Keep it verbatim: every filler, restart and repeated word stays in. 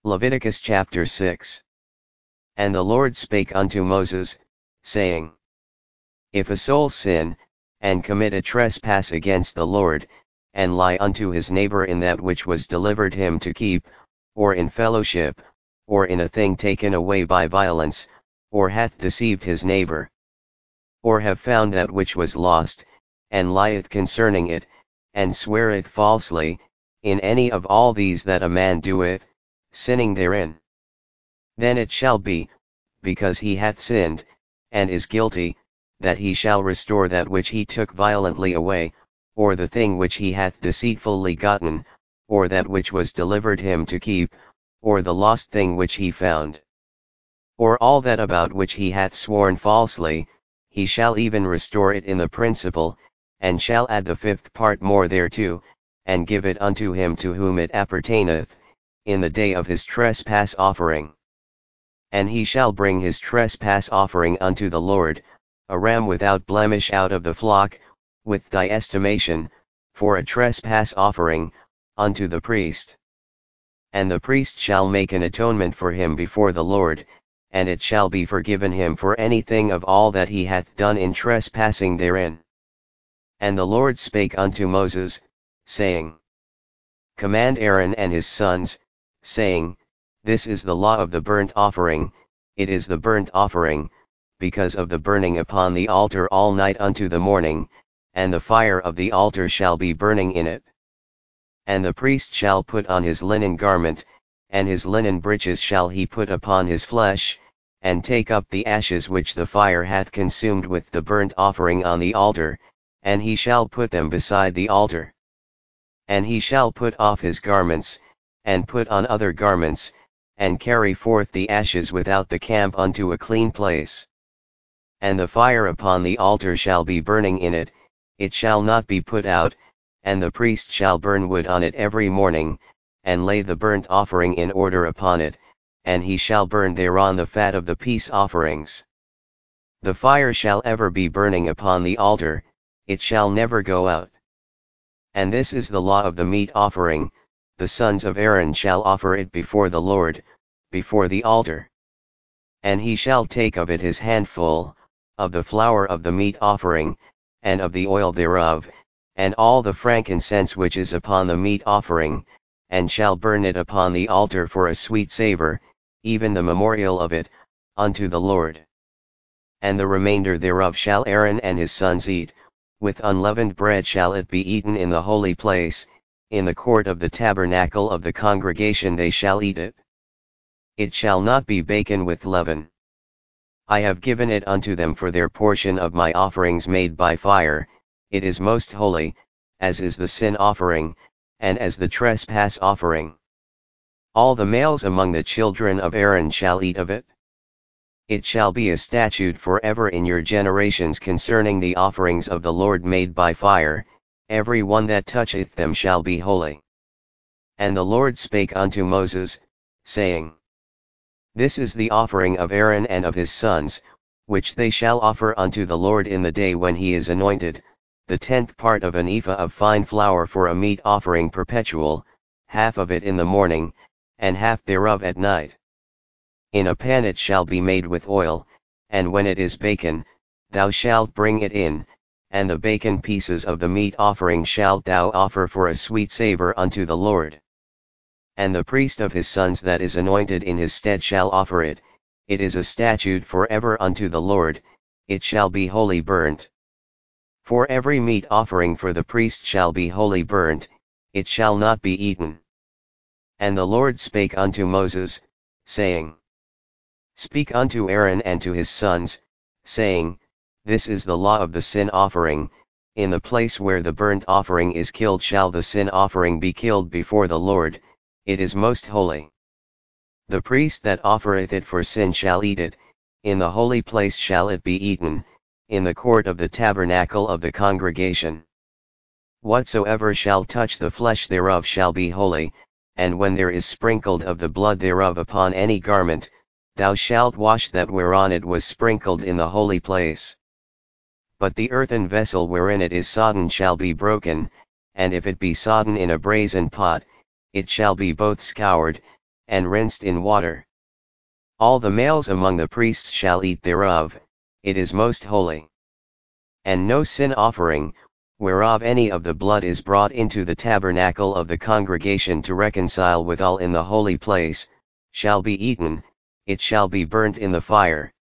Leviticus chapter six. And the Lord spake unto Moses, saying, If a soul sin, and commit a trespass against the Lord, and lie unto his neighbor in that which was delivered him to keep, or in fellowship, or in a thing taken away by violence, or hath deceived his neighbor, or have found that which was lost, and lieth concerning it, and sweareth falsely, in any of all these that a man doeth, sinning therein. Then it shall be, because he hath sinned, and is guilty, that he shall restore that which he took violently away, or the thing which he hath deceitfully gotten, or that which was delivered him to keep, or the lost thing which he found. Or all that about which he hath sworn falsely, he shall even restore it in the principal, and shall add the fifth part more thereto, and give it unto him to whom it appertaineth, in the day of his trespass offering. And he shall bring his trespass offering unto the Lord, a ram without blemish out of the flock, with thy estimation, for a trespass offering, unto the priest. And the priest shall make an atonement for him before the Lord, and it shall be forgiven him for anything of all that he hath done in trespassing therein. And the Lord spake unto Moses, saying, Command Aaron and his sons, saying, This is the law of the burnt offering, it is the burnt offering, because of the burning upon the altar all night unto the morning, and the fire of the altar shall be burning in it. And the priest shall put on his linen garment, and his linen breeches shall he put upon his flesh, and take up the ashes which the fire hath consumed with the burnt offering on the altar, and he shall put them beside the altar. And he shall put off his garments, and put on other garments, and carry forth the ashes without the camp unto a clean place. And the fire upon the altar shall be burning in it, it shall not be put out, and the priest shall burn wood on it every morning, and lay the burnt offering in order upon it, and he shall burn thereon the fat of the peace offerings. The fire shall ever be burning upon the altar, it shall never go out. And this is the law of the meat offering, the sons of Aaron shall offer it before the Lord, before the altar. And he shall take of it his handful, of the flour of the meat offering, and of the oil thereof, and all the frankincense which is upon the meat offering, and shall burn it upon the altar for a sweet savour, even the memorial of it, unto the Lord. And the remainder thereof shall Aaron and his sons eat, with unleavened bread shall it be eaten in the holy place, in the court of the tabernacle of the congregation they shall eat it. It shall not be baken with leaven. I have given it unto them for their portion of my offerings made by fire, it is most holy, as is the sin offering, and as the trespass offering. All the males among the children of Aaron shall eat of it. It shall be a statute forever in your generations concerning the offerings of the Lord made by fire, every one that toucheth them shall be holy. And the Lord spake unto Moses, saying, This is the offering of Aaron and of his sons, which they shall offer unto the Lord in the day when he is anointed, the tenth part of an ephah of fine flour for a meat offering perpetual, half of it in the morning, and half thereof at night. In a pan it shall be made with oil, and when it is baken, thou shalt bring it in, and the baken pieces of the meat offering shalt thou offer for a sweet savour unto the Lord. And the priest of his sons that is anointed in his stead shall offer it, it is a statute for ever unto the Lord, it shall be wholly burnt. For every meat offering for the priest shall be wholly burnt, it shall not be eaten. And the Lord spake unto Moses, saying, Speak unto Aaron and to his sons, saying, This is the law of the sin offering, in the place where the burnt offering is killed shall the sin offering be killed before the Lord, it is most holy. The priest that offereth it for sin shall eat it, in the holy place shall it be eaten, in the court of the tabernacle of the congregation. Whatsoever shall touch the flesh thereof shall be holy, and when there is sprinkled of the blood thereof upon any garment, thou shalt wash that whereon it was sprinkled in the holy place. But the earthen vessel wherein it is sodden shall be broken, and if it be sodden in a brazen pot, it shall be both scoured, and rinsed in water. All the males among the priests shall eat thereof, it is most holy. And no sin offering, whereof any of the blood is brought into the tabernacle of the congregation to reconcile withal in the holy place, shall be eaten, it shall be burnt in the fire.